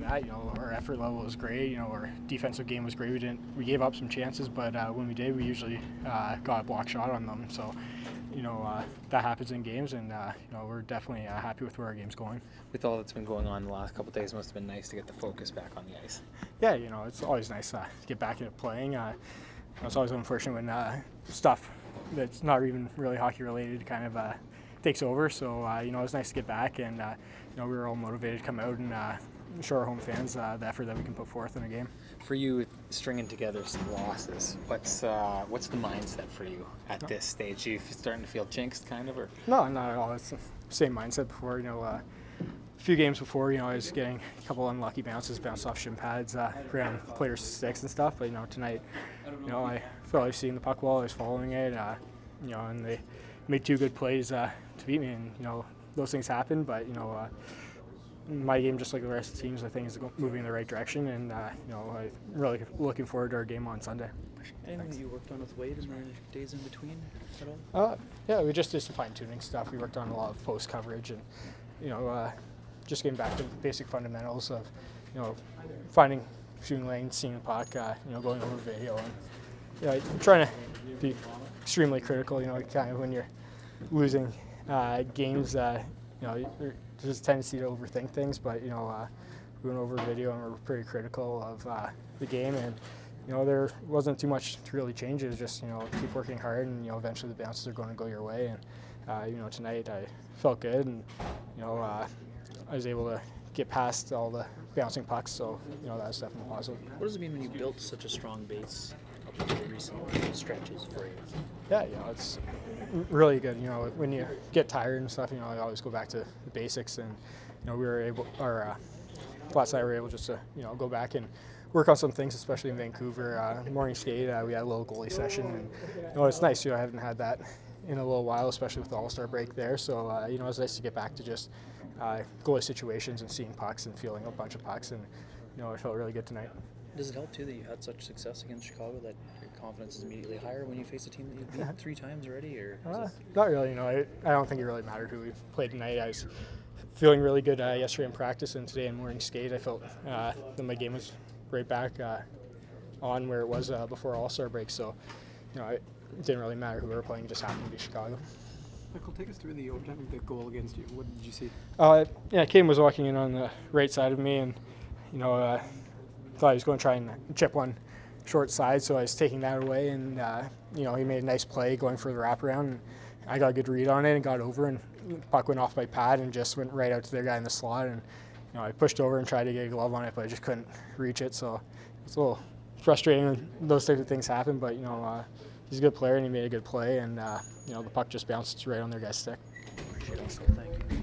that. Our effort level was great. Our defensive game was great. We gave up some chances, but when we did, we usually got a block shot on them. So, that happens in games, and we're definitely happy with where our game's going. With all that's been going on the last couple of days, it must have been nice to get the focus back on the ice. Yeah, it's always nice to get back into playing. It's always unfortunate when stuff that's not even really hockey related kind of takes over. So it's nice to get back, and we were all motivated to come out and show our home fans the effort that we can put forth in a game. For you, stringing together some losses, what's the mindset for you at this stage? Are you starting to feel jinxed, kind of, or? No, not at all. It's the same mindset before. A few games before, I was getting a couple unlucky bounces, bounced off shin pads, around players' sticks and stuff. But tonight, I felt like seeing the puck well. I was following it, and they made two good plays to beat me, and those things happen. But my game, just like the rest of the teams, I think is moving in the right direction, and I'm really looking forward to our game on Sunday. Anything that you worked on with Wade in the days in between at all? Yeah, we just did some fine-tuning stuff. We worked on a lot of post coverage, and just getting back to basic fundamentals of finding shooting lanes, seeing the puck, going over video, and trying to be extremely critical. Kind of when you're losing games, there's a tendency to overthink things, but we went over video and we're pretty critical of the game, and there wasn't too much to really change. It was just keep working hard, and eventually the bounces are going to go your way. And tonight I felt good, and I was able to get past all the bouncing pucks, so that was definitely positive. What does it mean when you built such a strong base up until the recent stretches for you? Yeah, it's really good. When you get tired and stuff, I always go back to the basics, and we were able, Plus I were able just to go back and work on some things, especially in Vancouver. Morning skate, we had a little goalie session, and it's nice. I haven't had that in a little while, especially with the All-Star break there. So it's nice to get back to just goalie situations and seeing pucks and feeling a bunch of pucks, and I felt really good tonight. Does it help too that you had such success against Chicago that your confidence is immediately higher when you face a team that you've beat 3 times already, or? Not really. I don't think it really mattered who we played tonight. I was feeling really good yesterday in practice, and today in morning skate I felt that my game was right back on where it was before All-Star break. So it didn't really matter who we were playing. It just happened to be Chicago. Michael, take us through the overtime of the goal against you. What did you see? Kane was walking in on the right side of me, and thought he was going to try and chip one short side, so I was taking that away, and he made a nice play going for the wraparound, and I got a good read on it and got over, and the puck went off my pad and just went right out to their guy in the slot, and I pushed over and tried to get a glove on it, but I just couldn't reach it. So it's a little frustrating when those types of things happen, but he's a good player and he made a good play, and the puck just bounced right on their guy's stick. Appreciate it. Thank you.